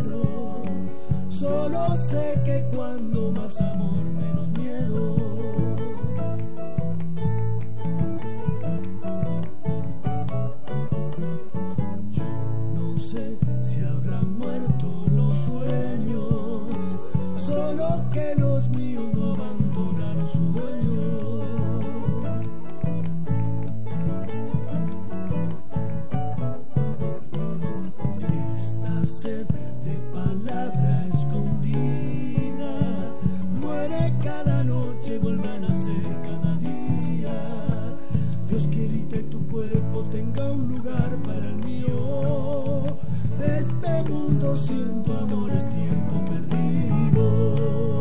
quiero. Solo sé que cuando más amor, menos miedo. Yo no sé si habrán muerto los sueños, solo que los míos no abandonaron su dueño. Esta sed de palabra escondida muere cada noche, vuelve a nacer cada día. Dios quiere que tu cuerpo tenga un lugar para el mío. De este mundo sin tu amor es tiempo perdido.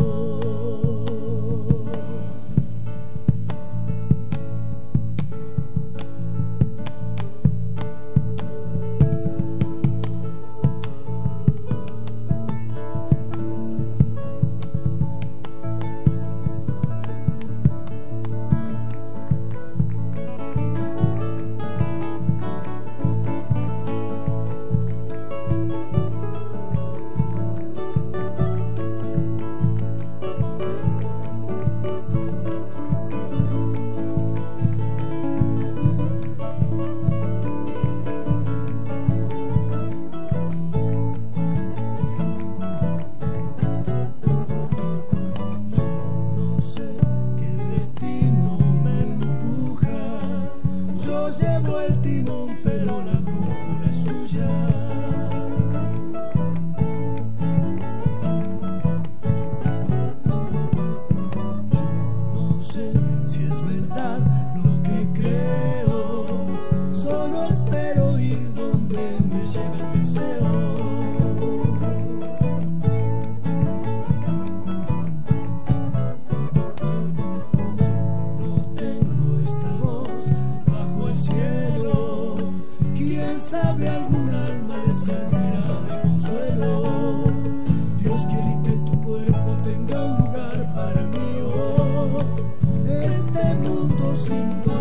Llevo el timón, pero la brújula es suya. Yo no sé si es verdad lo que creo, solo espero ir donde me lleve el deseo. ¿Sabe algún alma de servirá de consuelo? Dios quiere que tu cuerpo tenga un lugar para el mío. Este mundo sin